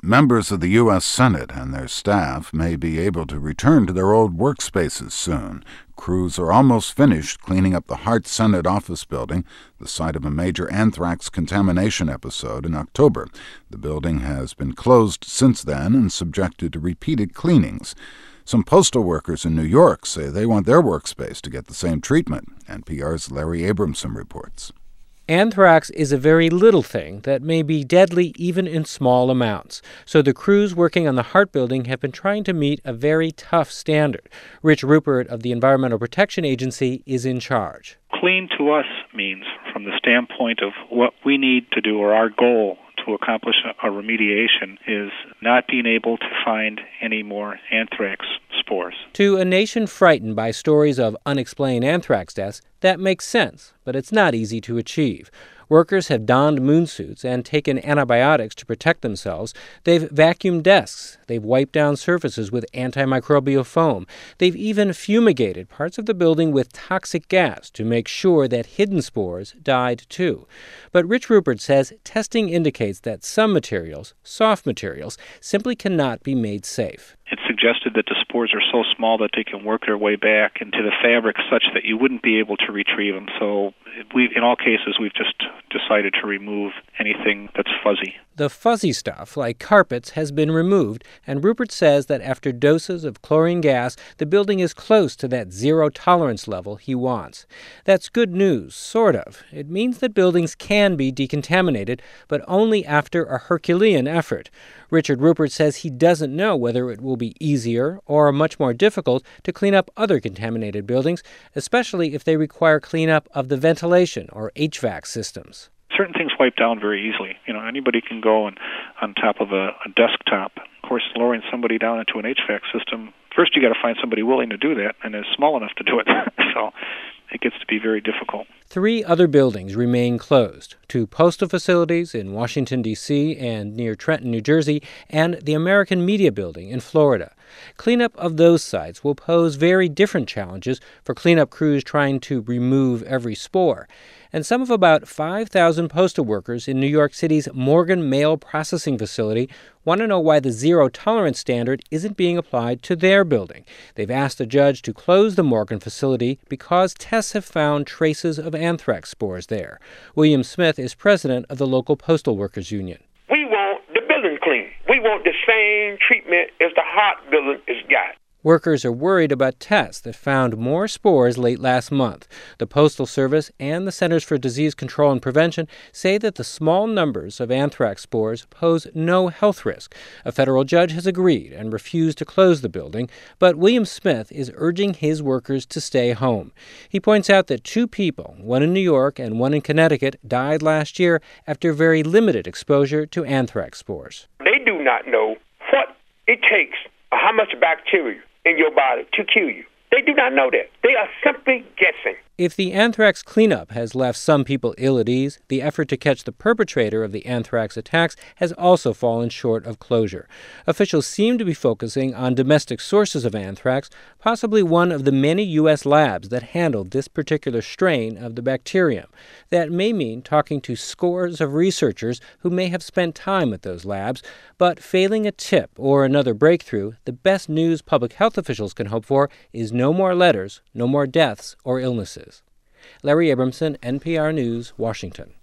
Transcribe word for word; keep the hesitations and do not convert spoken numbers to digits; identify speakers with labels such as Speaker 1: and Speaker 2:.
Speaker 1: Members of the U S Senate and their staff may be able to return to their old workspaces soon. Crews are almost finished cleaning up the Hart Senate office building, the site of a major anthrax contamination episode in October. The building has been closed since then and subjected to repeated cleanings. Some postal workers in New York say they want their workspace to get the same treatment. N P R's Larry Abramson reports.
Speaker 2: Anthrax is a very little thing that may be deadly even in small amounts. So the crews working on the Hart building have been trying to meet a very tough standard. Rich Rupert of the Environmental Protection Agency is in charge.
Speaker 3: Clean to us means, from the standpoint of what we need to do or our goal to accomplish a remediation, is not being able to find any more anthrax spores.
Speaker 2: To a nation frightened by stories of unexplained anthrax deaths, that makes sense, but it's not easy to achieve. Workers have donned moon suits and taken antibiotics to protect themselves. They've vacuumed desks. They've wiped down surfaces with antimicrobial foam. They've even fumigated parts of the building with toxic gas to make sure that hidden spores died too. But Rich Rupert says testing indicates that some materials, soft materials, simply cannot be made safe.
Speaker 3: It's suggested that the spores are so small that they can work their way back into the fabric such that you wouldn't be able to retrieve them. So we, in all cases, we've just decided to remove anything that's fuzzy.
Speaker 2: The fuzzy stuff, like carpets, has been removed, and Rupert says that after doses of chlorine gas, the building is close to that zero tolerance level he wants. That's good news, sort of. It means that buildings can be decontaminated, but only after a Herculean effort. Richard Rupert says he doesn't know whether it will be easier or much more difficult to clean up other contaminated buildings, especially if they require cleanup of the ventilation or H V A C systems.
Speaker 3: Certain things wipe down very easily. You know, anybody can go and on top of a, a desktop. Of course, lowering somebody down into an H V A C system, first you got to find somebody willing to do that and is small enough to do it. So it gets to be very difficult.
Speaker 2: Three other buildings remain closed: two postal facilities in Washington, D C and near Trenton, New Jersey, and the American Media Building in Florida. Cleanup of those sites will pose very different challenges for cleanup crews trying to remove every spore. And some of about five thousand postal workers in New York City's Morgan Mail Processing Facility want to know why the zero-tolerance standard isn't being applied to their building. They've asked the judge to close the Morgan facility because tests have found traces of anthrax spores there. William Smith is president of the local Postal Workers Union.
Speaker 4: We want the building clean. We want the same treatment as the Hart building has got.
Speaker 2: Workers are worried about tests that found more spores late last month. The Postal Service and the Centers for Disease Control and Prevention say that the small numbers of anthrax spores pose no health risk. A federal judge has agreed and refused to close the building, but William Smith is urging his workers to stay home. He points out that two people, one in New York and one in Connecticut, died last year after very limited exposure to anthrax spores.
Speaker 4: They do not know what it takes or how much bacteria in your body to kill you. They do not know that. They are simply guessing.
Speaker 2: If the anthrax cleanup has left some people ill at ease, the effort to catch the perpetrator of the anthrax attacks has also fallen short of closure. Officials seem to be focusing on domestic sources of anthrax, possibly one of the many U S labs that handled this particular strain of the bacterium. That may mean talking to scores of researchers who may have spent time at those labs, but failing a tip or another breakthrough, the best news public health officials can hope for is no more letters, no more deaths or illnesses. Larry Abramson, N P R News, Washington.